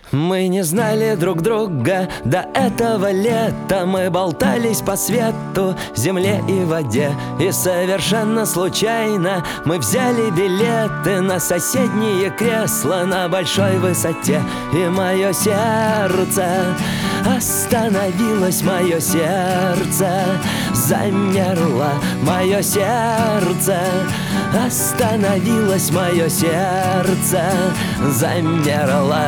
Мы не знали друг друга до этого лета. Мы болтались по свету, земле и воде. И совершенно случайно мы взяли билеты на соседние кресла на большой высоте. И мое сердце остановилось, мое сердце замерло, мое сердце остановилось, мое сердце замерло.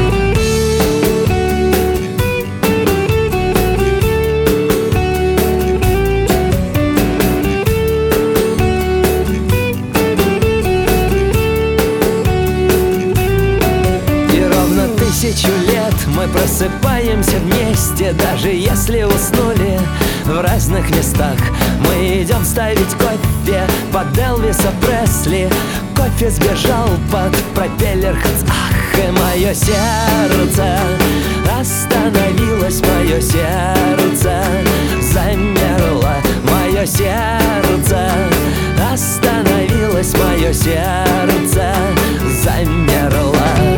Тысячу лет мы просыпаемся вместе, даже если уснули в разных местах. Мы идем ставить кофе под Элвиса Пресли. Кофе сбежал под пропеллер Ах, и мое сердце остановилось, мое сердце замерло, мое сердце остановилось, мое сердце замерло.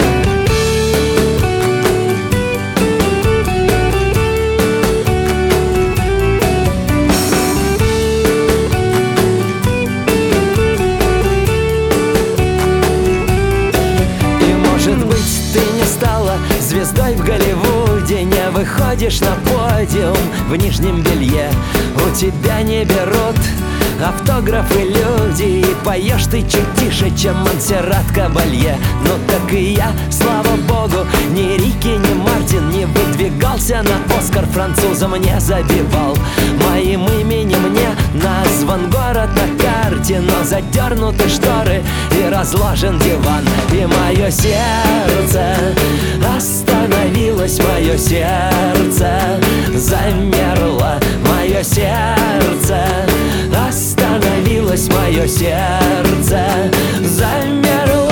Звездой в Голливуде, не выходишь на подиум в нижнем белье. У тебя не берут автографы люди, и поешь ты чуть тише, чем Монсеррат Кабалье. Ну так и я, слава богу, ни Рики, ни Мартин не выдвигался на Оскар, французам не забивал. Моим именем не назван город на карте, но задернуты шторы и разложен диван. И мое сердце остановилось, мое сердце замерло, мое сердце остановилось, мое сердце замерло.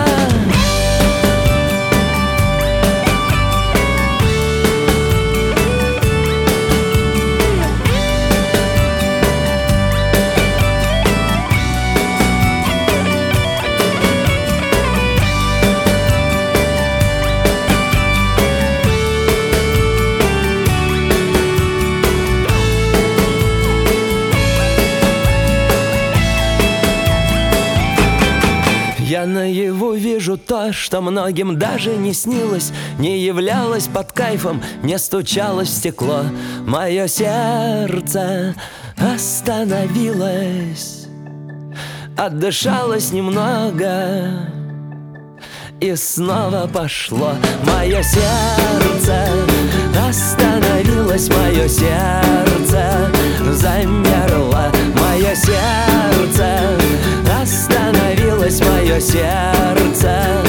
Я наяву вижу то, что многим даже не снилось, не являлось под кайфом, не стучалось в стекло. Мое сердце остановилось, отдышалось немного и снова пошло. Мое сердце остановилось, мое сердце замерло, мое сердце остановилось, мое сердце